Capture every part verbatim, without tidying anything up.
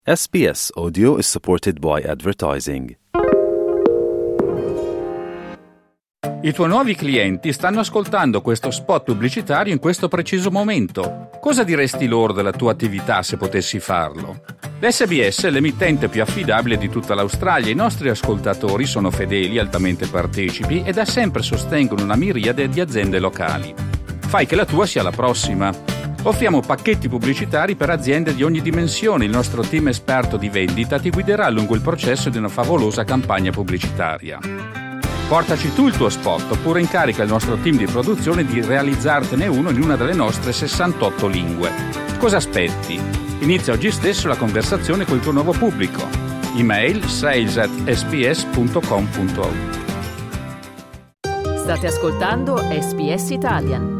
S B S Audio is supported by advertising. I tuoi nuovi clienti stanno ascoltando questo spot pubblicitario in questo preciso momento. Cosa diresti loro della tua attività se potessi farlo? L'S B S è l'emittente più affidabile di tutta l'Australia. I nostri ascoltatori sono fedeli, altamente partecipi e da sempre sostengono una miriade di aziende locali. Fai che la tua sia la prossima. Offriamo pacchetti pubblicitari per aziende di ogni dimensione. Il nostro team esperto di vendita ti guiderà lungo il processo di una favolosa campagna pubblicitaria. Portaci tu il tuo spot oppure incarica il nostro team di produzione di realizzartene uno in una delle nostre sessantotto lingue. Cosa aspetti? Inizia oggi stesso la conversazione con il tuo nuovo pubblico. Email sales at s b s punto com punto a u. State ascoltando S B S Italian.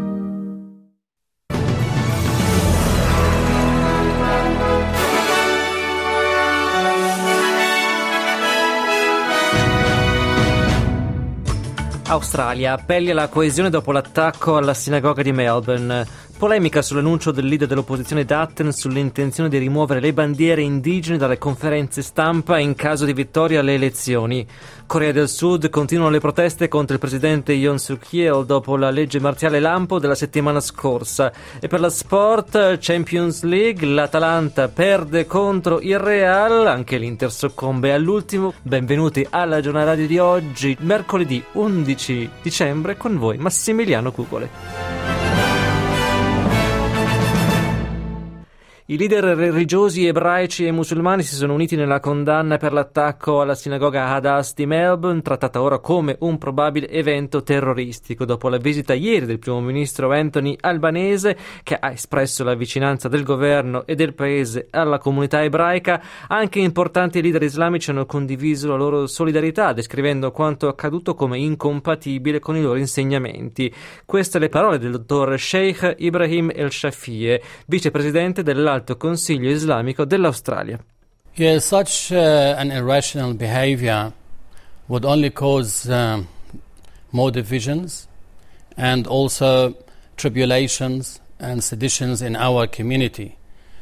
Australia, appelli alla coesione dopo l'attacco alla sinagoga di Melbourne. Polemica sull'annuncio del leader dell'opposizione Dutton sull'intenzione di rimuovere le bandiere indigene dalle conferenze stampa in caso di vittoria alle elezioni. Corea del Sud continuano le proteste contro il presidente Yoon Suk Yeol dopo la legge marziale lampo della settimana scorsa. E per la sport, Champions League, l'Atalanta perde contro il Real, anche l'Inter soccombe all'ultimo. Benvenuti alla giornata radio di oggi, mercoledì undici dicembre, con voi Massimiliano Cugole. I leader religiosi ebraici e musulmani si sono uniti nella condanna per l'attacco alla sinagoga Hadass di Melbourne, trattata ora come un probabile evento terroristico, dopo la visita ieri del primo ministro Anthony Albanese, che ha espresso la vicinanza del governo e del paese alla comunità ebraica. Anche importanti leader islamici hanno condiviso la loro solidarietà, descrivendo quanto accaduto come incompatibile con i loro insegnamenti. Queste le parole del dottor Sheikh Ibrahim El-Shafie, vicepresidente dell'Alto Consiglio Islamico dell'Australia. Yes, such uh, an irrational behavior would only cause uh, more divisions and also tribulations and seditions in our community.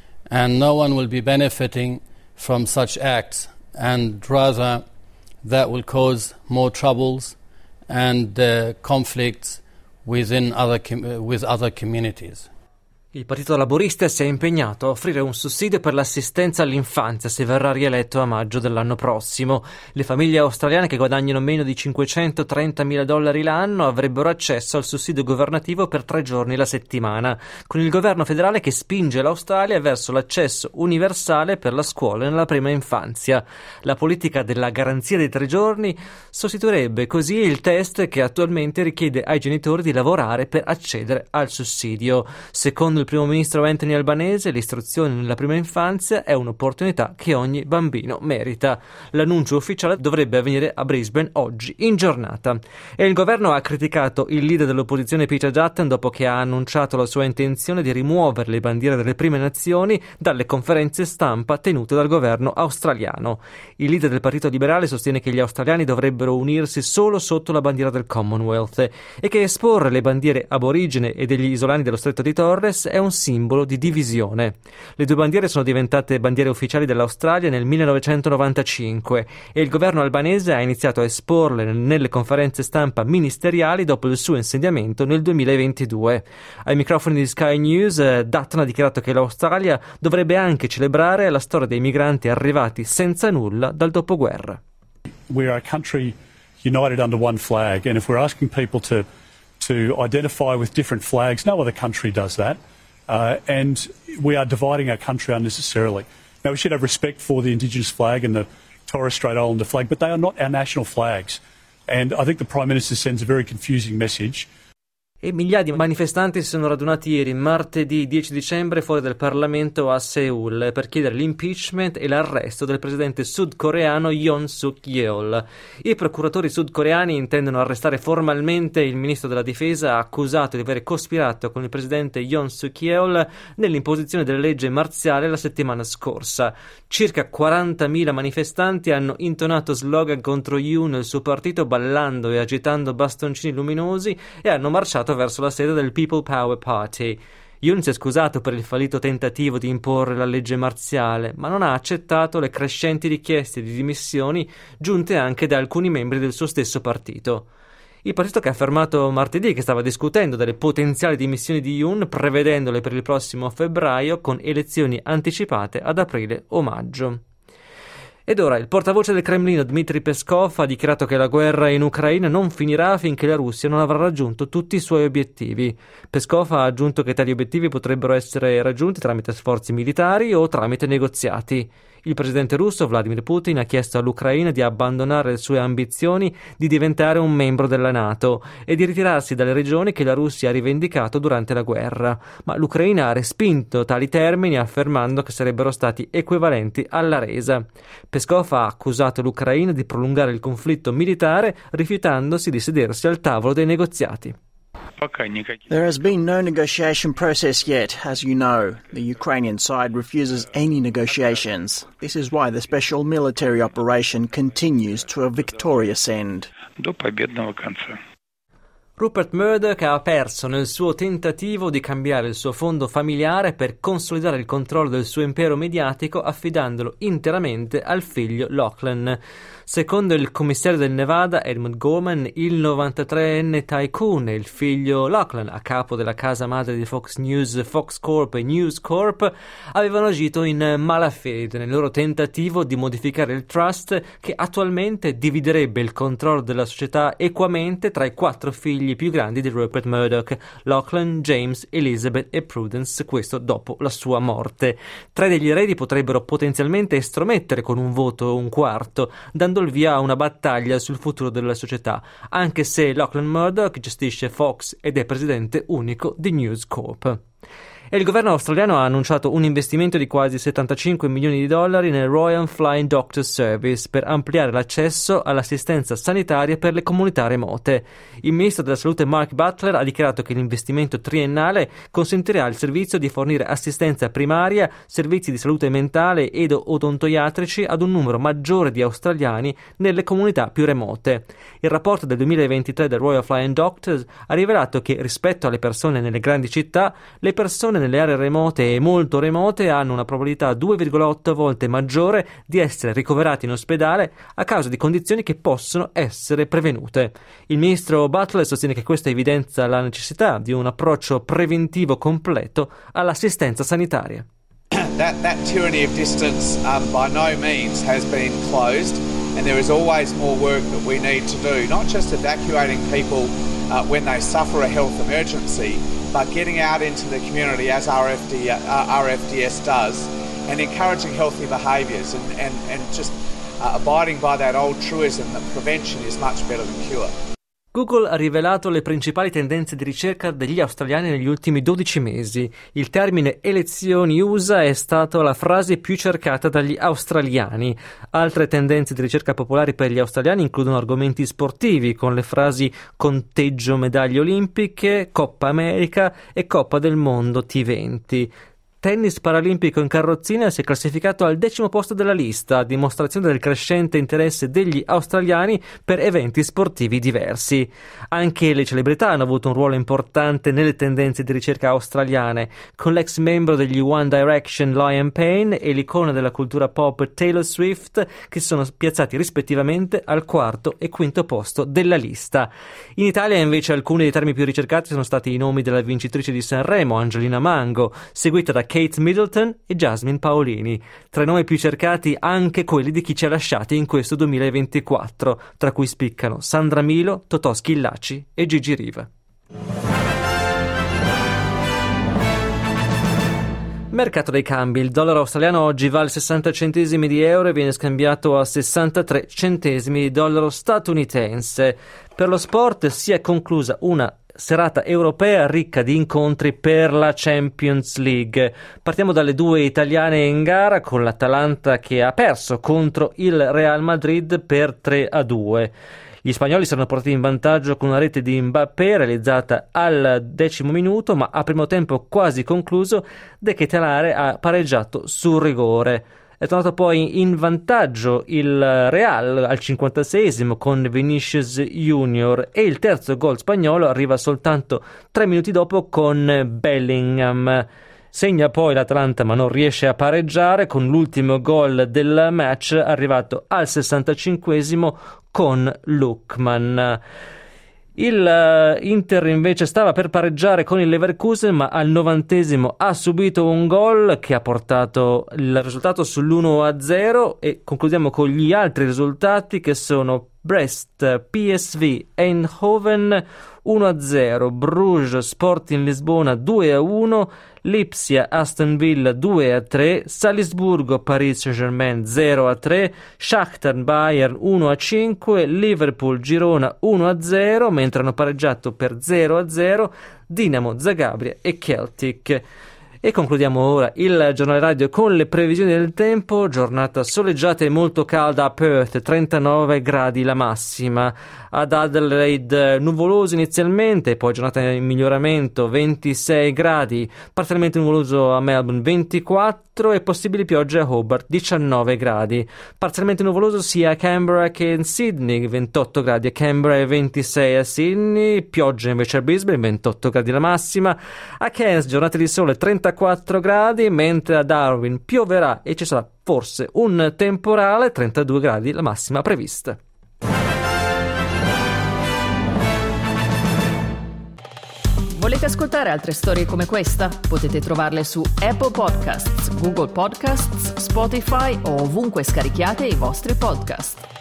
And no one will be benefiting from such acts, and rather that will cause more troubles and uh, conflicts within other com- with other communities. Il Partito Laborista si è impegnato a offrire un sussidio per l'assistenza all'infanzia se verrà rieletto a maggio dell'anno prossimo. Le famiglie australiane che guadagnano meno di cinquecentotrentamila dollari l'anno avrebbero accesso al sussidio governativo per tre giorni la settimana, con il governo federale che spinge l'Australia verso l'accesso universale per la scuola nella prima infanzia. La politica della garanzia dei tre giorni sostituirebbe così il test che attualmente richiede ai genitori di lavorare per accedere al sussidio. Secondo il primo ministro Anthony Albanese, l'istruzione nella prima infanzia è un'opportunità che ogni bambino merita. L'annuncio ufficiale dovrebbe avvenire a Brisbane oggi in giornata. E il governo ha criticato il leader dell'opposizione Peter Dutton dopo che ha annunciato la sua intenzione di rimuovere le bandiere delle prime nazioni dalle conferenze stampa tenute dal governo australiano. Il leader del Partito Liberale sostiene che gli australiani dovrebbero unirsi solo sotto la bandiera del Commonwealth e che esporre le bandiere aborigene e degli isolani dello Stretto di Torres è un simbolo di divisione. Le due bandiere sono diventate bandiere ufficiali dell'Australia nel millenovecentonovantacinque e il governo albanese ha iniziato a esporle nelle conferenze stampa ministeriali dopo il suo insediamento nel duemilaventidue. Ai microfoni di Sky News, Dutton ha dichiarato che l'Australia dovrebbe anche celebrare la storia dei migranti arrivati senza nulla dal dopoguerra. We are a country united under one flag, and if we're asking people to to identify with different flags, no other country does that. Uh, and we are dividing our country unnecessarily. Now, we should have respect for the Indigenous flag and the Torres Strait Islander flag, but they are not our national flags. And I think the Prime Minister sends a very confusing message. E migliaia di manifestanti si sono radunati ieri, martedì dieci dicembre, fuori dal Parlamento a Seul per chiedere l'impeachment e l'arresto del presidente sudcoreano Yoon Suk Yeol. I procuratori sudcoreani intendono arrestare formalmente il ministro della difesa accusato di aver cospirato con il presidente Yoon Suk Yeol nell'imposizione della legge marziale la settimana scorsa. Circa quarantamila manifestanti hanno intonato slogan contro Yoon e il suo partito, ballando e agitando bastoncini luminosi, e hanno marciato verso la sede del People Power Party. Yoon si è scusato per il fallito tentativo di imporre la legge marziale, ma non ha accettato le crescenti richieste di dimissioni giunte anche da alcuni membri del suo stesso partito. Il partito che ha affermato martedì che stava discutendo delle potenziali dimissioni di Yoon, prevedendole per il prossimo febbraio con elezioni anticipate ad aprile o maggio. Ed ora il portavoce del Cremlino Dmitry Peskov ha dichiarato che la guerra in Ucraina non finirà finché la Russia non avrà raggiunto tutti i suoi obiettivi. Peskov ha aggiunto che tali obiettivi potrebbero essere raggiunti tramite sforzi militari o tramite negoziati. Il presidente russo Vladimir Putin ha chiesto all'Ucraina di abbandonare le sue ambizioni di diventare un membro della NATO e di ritirarsi dalle regioni che la Russia ha rivendicato durante la guerra, ma l'Ucraina ha respinto tali termini affermando che sarebbero stati equivalenti alla resa. Peskov ha accusato l'Ucraina di prolungare il conflitto militare rifiutandosi di sedersi al tavolo dei negoziati. There has been no negotiation process yet, as you know. The Ukrainian side refuses any negotiations. This is why the special military operation continues to a victorious end. Rupert Murdoch ha perso nel suo tentativo di cambiare il suo fondo familiare per consolidare il controllo del suo impero mediatico affidandolo interamente al figlio Lachlan. Secondo il commissario del Nevada, Edmund Gorman, il novantatreenne tycoon e il figlio Lachlan, a capo della casa madre di Fox News, Fox Corp e News Corp, avevano agito in malafede nel loro tentativo di modificare il trust che attualmente dividerebbe il controllo della società equamente tra i quattro figli più grandi di Rupert Murdoch, Lachlan, James, Elizabeth e Prudence, questo dopo la sua morte. Tre degli eredi potrebbero potenzialmente estromettere con un voto un quarto, dando il via a una battaglia sul futuro della società, anche se Lachlan Murdoch gestisce Fox ed è presidente unico di News Corp. E il governo australiano ha annunciato un investimento di quasi settantacinque milioni di dollari nel Royal Flying Doctor Service per ampliare l'accesso all'assistenza sanitaria per le comunità remote. Il ministro della salute Mark Butler ha dichiarato che l'investimento triennale consentirà al servizio di fornire assistenza primaria, servizi di salute mentale ed odontoiatrici ad un numero maggiore di australiani nelle comunità più remote. Il rapporto del duemilaventitré del Royal Flying Doctors ha rivelato che rispetto alle persone nelle grandi città, le persone nelle aree remote e molto remote hanno una probabilità due virgola otto volte maggiore di essere ricoverati in ospedale a causa di condizioni che possono essere prevenute. Il ministro Butler sostiene che questo evidenzia la necessità di un approccio preventivo completo all'assistenza sanitaria. That, that tyranny of distance um, by no means has been closed, and there is always more work that we need to do, not just evacuating people uh, when they suffer a health emergency, but getting out into the community as R F D, uh, R F D S does, and encouraging healthy behaviours and, and, and just uh, abiding by that old truism that prevention is much better than cure. Google ha rivelato le principali tendenze di ricerca degli australiani negli ultimi dodici mesi. Il termine elezioni U S A è stata la frase più cercata dagli australiani. Altre tendenze di ricerca popolari per gli australiani includono argomenti sportivi, con le frasi conteggio medaglie olimpiche, Coppa America e Coppa del Mondo T venti. Tennis paralimpico in carrozzina si è classificato al decimo posto della lista, a dimostrazione del crescente interesse degli australiani per eventi sportivi diversi. Anche le celebrità hanno avuto un ruolo importante nelle tendenze di ricerca australiane, con l'ex membro degli One Direction Liam Payne e l'icona della cultura pop Taylor Swift, che sono piazzati rispettivamente al quarto e quinto posto della lista. In Italia invece alcuni dei termini più ricercati sono stati i nomi della vincitrice di Sanremo, Angelina Mango, seguita da Kate Middleton e Jasmine Paolini. Tra i nomi più cercati anche quelli di chi ci ha lasciati in questo duemilaventiquattro, tra cui spiccano Sandra Milo, Totò Schillaci e Gigi Riva. Mercato dei cambi. Il dollaro australiano oggi vale sessanta centesimi di euro e viene scambiato a sessantatré centesimi di dollaro statunitense. Per lo sport si è conclusa una serata europea ricca di incontri per la Champions League. Partiamo dalle due italiane in gara, con l'Atalanta che ha perso contro il Real Madrid per tre a due. Gli spagnoli saranno portati in vantaggio con una rete di Mbappé realizzata al decimo minuto, ma a primo tempo quasi concluso De Ketelaere ha pareggiato sul rigore. È tornato poi in vantaggio il Real al cinquantaseiesimo con Vinicius Junior e il terzo gol spagnolo arriva soltanto tre minuti dopo con Bellingham. Segna poi l'Atalanta ma non riesce a pareggiare con l'ultimo gol del match arrivato al sessantacinquesimo con Lookman. Il Inter invece stava per pareggiare con il Leverkusen ma al novantesimo ha subito un gol che ha portato il risultato sull'uno a zero e concludiamo con gli altri risultati che sono Brest, P S V, Eindhoven uno a zero, Bruges, Sporting Lisbona due a uno, Lipsia, Aston Villa due a tre, Salisburgo, Paris Saint-Germain zero a tre, Shakhtar Bayern uno a cinque, Liverpool, Girona uno a zero, mentre hanno pareggiato per zero a zero Dinamo Zagabria e Celtic. E concludiamo ora il giornale radio con le previsioni del tempo. Giornata soleggiata e molto calda a Perth, trentanove gradi la massima. Ad Adelaide nuvoloso inizialmente, poi giornata in miglioramento, ventisei gradi. Parzialmente nuvoloso a Melbourne, ventiquattro, e possibili piogge a Hobart, diciannove gradi. Parzialmente nuvoloso sia a Canberra che in Sydney, ventotto gradi a Canberra e ventisei a Sydney. Piogge invece a Brisbane, ventotto gradi la massima. A Cairns giornate di sole, trentaquattro gradi, mentre a Darwin pioverà e ci sarà forse un temporale, trentadue gradi la massima prevista. Volete ascoltare altre storie come questa? Potete trovarle su Apple Podcasts, Google Podcasts, Spotify o ovunque scarichiate i vostri podcast.